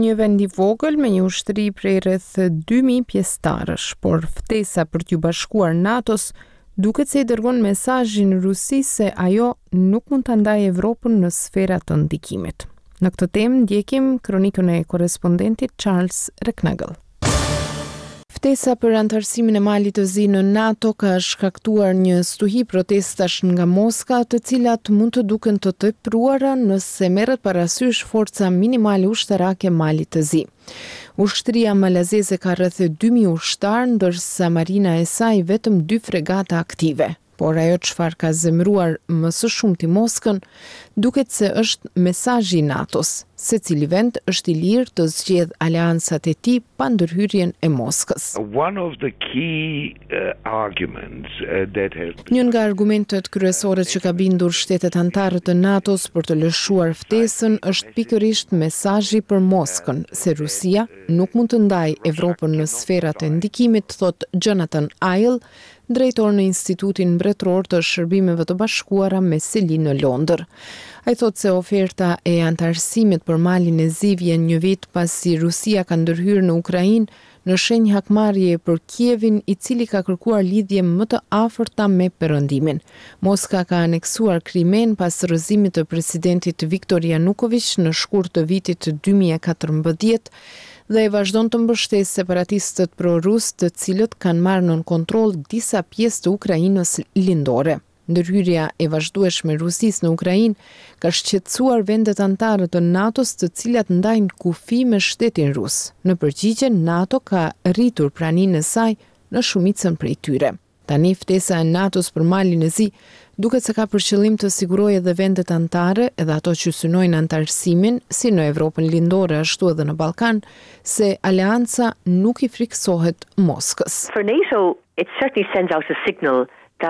Një vend I vogël me një ushtri prej rreth 2000 pjesëtarësh, por ftesa për t'ju bashkuar NATO-s duket se I dërgon mesazhin Rusisë se ajo nuk mund ta ndajë Evropën në sfera të ndikimit. Në këtë temë ndjekim kronikën e korrespondentit Charles Reknagel. Ftesa për antarësimin e Malit të Zi në NATO ka shkaktuar një stuhi protestash nga Moska, të cilat mund të duken të tepruara nëse merret parasysh forca minimale ushtarake Malit të Zi. Ushtria malazeze ka rreth 2000 ushtar, ndërsa marina e saj vetëm 2 fregata aktive. Por ajo çfarë ka zemëruar më së shumti Moskën, duket se është mesazhi I NATO-s. Secili vend është I lirë të zgjedhë aleancat e tij pa ndërhyrjen e Moskës. Një nga argumentet kryesore që ka bindur shtetet anëtare të NATO-s për të lëshuar ftesën është pikërisht mesazhi për Moskën, se Rusia nuk mund të ndajë Evropën në sferat e ndikimit, thot Jonathan Iles, drejtor në Institutin Mbretëror të Shërbimeve të Bashkuara me seli në Londër. Ai thot se oferta e antarësimit për Malin e Zi vjen një vit pasi Rusia ka ndërhyrë në Ukrainë në shenjë hakmarrjeje për Kievin, I cili ka kërkuar lidhje më të afërta me Perëndimin. Moska ka aneksuar Krimen pas rrëzimit të presidentit Viktor Yanukovych në shkurt të vitit 2014 dhe e vazhdon të mbështesë separatistët pro-rus, të cilët kanë marrë nën kontroll disa pjesë të Ukrainës lindore. Ndërhyrja e vazhdueshme e Rusisë në Ukrainë ka shqetësuar vendet anëtare të NATO-s, të cilat ndajnë kufi me shtetin rus. Në përgjigje, NATO ka rritur praninë e saj në shumicën prej tyre. Tani ftesa e NATO-s për Malin e Zi duket se ka për qëllim të sigurojë edhe vendet anëtare, edhe ato që synojnë antarësimin, si në Evropën lindore ashtu edhe në Ballkan, se aleanca nuk I friksohet Moskës. For NATO, it certainly sends out a signal.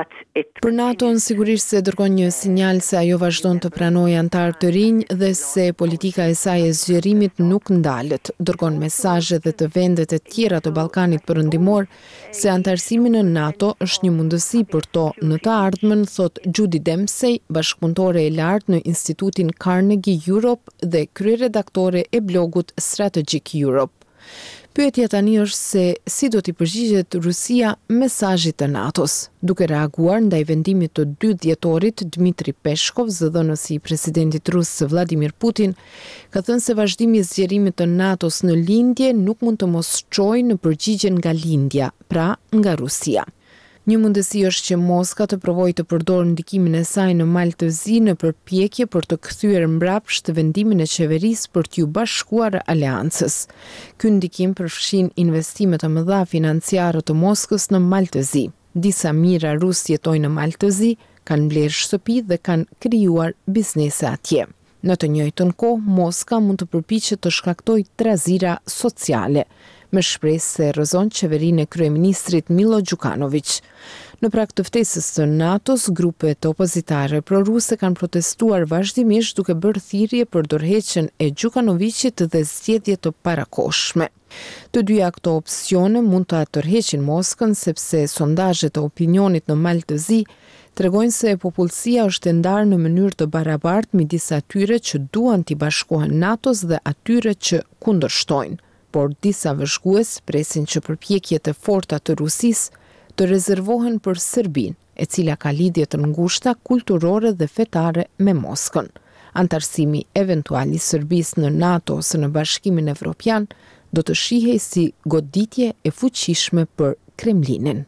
Për NATO-n sigurisht se dërgon një sinjal se ajo vazhdon të pranojë antarë të rinj dhe se politika e saj e zgjerimit nuk ndalet. Dërgon mesazhe dhe të vendet e tjera të Ballkanit Perëndimor se antarësimi në NATO është një mundësi për to në të ardhmen, thot Judy Dempsey, bashkëpunëtore e lartë në Institutin Carnegie Europe dhe kryeredaktore e blogut Strategic Europe. Pyetja tani është se si do t'i përgjigjet Rusia mesazhit të NATO-s. Duke reaguar ndaj vendimit të 2 dhjetorit, Dmitri Peshkov, zëdhënës I presidentit rus Vladimir Putin, ka thënë se vazhdimi I zgjerimit të NATO-s në lindje nuk mund të mos çojë në përgjigje nga lindja, pra nga Rusia. Një mundësi është që Moska të provojë të përdorë ndikimin e saj në Mal të Zi në përpjekje për të kthyer mbrapsht vendimin e qeverisë për t'ju bashkuar aleancës. Ky ndikim përfshin investime të mëdha financiare të Moskës në Mal të Zi. Disa mijëra rus jetojnë në Mal të Zi, kanë blerë shtëpi dhe kanë krijuar biznese atje. Në të njëjtën kohë, Moska mund të përpiqet të shkaktojë trazira sociale, me shpresë se rrëzon qeverinë e kryeministrit Milo Đukanović. Në prag të ftesës së NATO-s, grupet opozitare pro-ruse kanë protestuar vazhdimisht duke bërë thirrje për dorëheqjen e Đukanovićit dhe zgjedhje të parakohshme. Të dyja këto opsione mund të tërheqin Moskën, sepse sondazhet e opinionit në Mal të Zi tregojnë se popullsia është e ndarë në mënyrë të barabartë midis atyre që duan t'i bashkohen NATO-s dhe atyre që kundërshtojnë. Por disa vëzhgues presin që përpjekjet e forta të Rusisë të rezervohen për Serbinë, e cila ka lidhje të ngushta kulturore dhe fetare me Moskën. Antarësimi eventual I Serbisë në NATO ose në Bashkimin Evropian do të shihej si goditje e fuqishme për Kremlinin.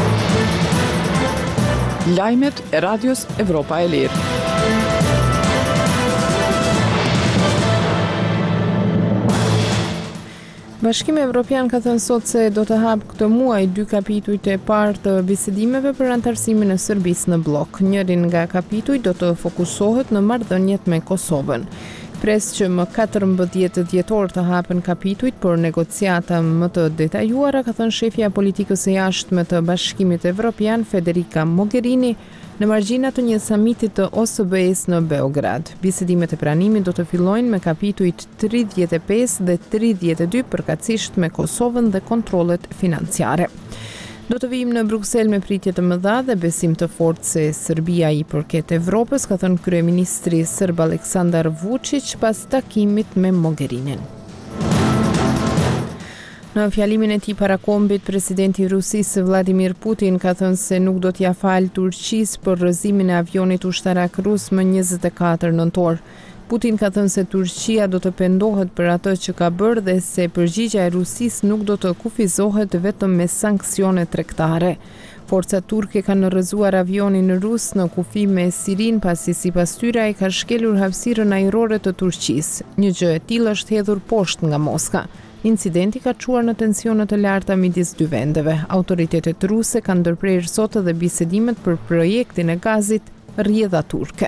Lajmet e Radios Evropa e Lirë. Bashkimi Evropian ka thënë sot se do të hapë këtë muaj 2 kapitujt e parë të bisedimeve për antarësimin e Serbisë në blok. Njërin nga kapitujt do të fokusohet në marrëdhëniet me Kosovën. Pres që më 14 dhjetor të hapen kapitujt për negociata më të detajuara, ka thënë shefja politikës së jashtme të Bashkimit Evropian Federica Mogherini në margjina të një samiti të OSBE-s në Beograd. Bisedimet e pranimit do të fillojnë me kapitujt 35 dhe 32 përkatësisht me Kosovën dhe kontrollet financiare. Do të vijmë në Bruksel me pritje të mëdha dhe besim të fortë se Serbia I përket Evropës, ka thënë kryeministri serb Aleksandar Vučić pas takimit me Mogherinin. Në fjalimin e tij para kombit, presidenti i Rusisë Vladimir Putin ka thënë se nuk do t'ia falë Turqisë për rrëzimin e avionit ushtarak rus më 24 nëntor. Putin ka thënë se Turqia do të pendohet për atë që ka bërë dhe se përgjigjja e Rusisë nuk do të kufizohet vetëm me sanksione tregtare. Forcat turke kanë rrëzuar avionin rus në kufi me Sirin pasi sipas tyre ai ka shkelur hapësirën ajrore të Turqisë. Një gjë e tillë është hedhur poshtë nga Moska. Incidenti ka çuar në tensione të larta midis dy vendeve. Autoritetet ruse kanë ndërprerë sot edhe bisedimet për projektin e gazit rrjedha turke.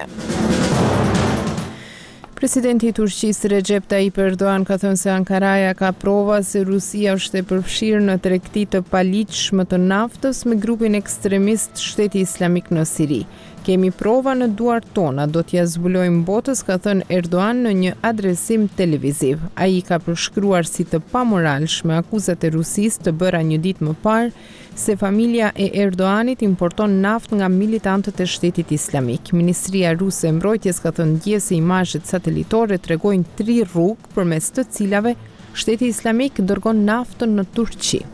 Presidenti i Turqisë Recep Tayyip Erdogan ka thënë se Ankaraja ka prova se Rusia është e përfshirë në tregti të paligjshme të naftës me grupin ekstremist Shteti Islamik në Siri. Kemi prova në duart tona, do t'ja zbulojmë botës, ka thënë Erdogan në një adresim televiziv. Ai ka përshkruar si të pamoralshme akuzat e Rusisë të bëra një ditë më parë se familja e Erdoganit importon naftë nga militantët e Shtetit Islamik. Ministria Ruse e Mbrojtjes ka thënë dje se imazhet satelitore tregojnë 3 rrugë përmes të cilave Shteti Islamik dërgon naftën në Turqi.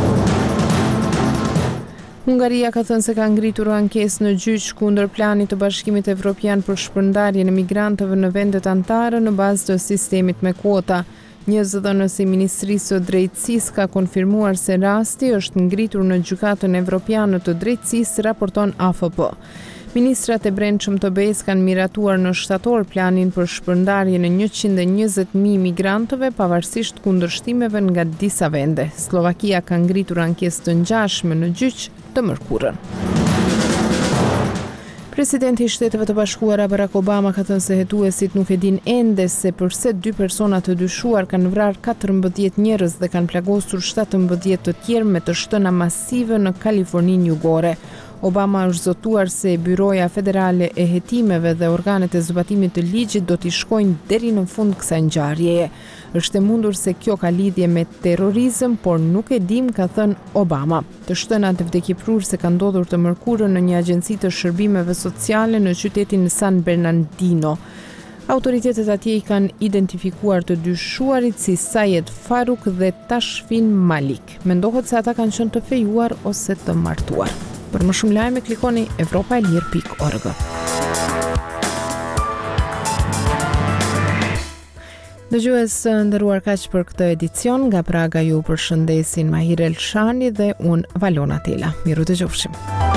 Hungaria ka thënë se ka ngritur ankesë në gjyq kundër planit të Bashkimit Evropian për shpërndarjen e migrantëve në vendet anëtare në bazë të sistemit me kuota. Një zëdhënës i Ministrisë së Drejtësisë ka konfirmuar se rasti është ngritur në Gjykatën Evropiane të Drejtësisë, raporton AFP. Ministrat e brendshëm të BE-s kanë miratuar në shtator planin për shpërndarjen e 120.000 migrantëve pavarësisht kundërshtimeve nga disa vende. Slovakia ka ngritur ankesë të ngjashme në gjyq të mërkurën. Presidenti i Shteteve të Bashkuara Barack Obama ka thënë se hetuesit nuk e din ende se përse 2 persona të dyshuar kanë vrarë 14 njerëz dhe kanë plagosur 17 të tjerë me të shtëna masive në Kaliforninë Jugore. Obama është zotuar se Byroja Federale e Hetimeve dhe organet e zbatimit të ligjit do t'i shkojnë deri në fund kësaj ngjarjeje. Është e mundur se kjo ka lidhje me terrorizëm, por nuk e dim, ka thënë Obama. Të shtënat vdekjeprurse kanë ndodhur të mërkurën në një agjenci të shërbimeve sociale në qytetin San Bernardino. Autoritetet atje i kanë identifikuar të dyshuarit si Sayed Faruk dhe Tashfin Malik. Mendohet se ata kanë qenë të fejuar ose të martuar. Për më shumë lajme klikoni evropaelir.org. Dëgjues nderuar, kaq për këtë edicion. Nga Praga ju përshëndesin Mahir Elshani dhe unë Valona Tela. Miru dëgjofshim.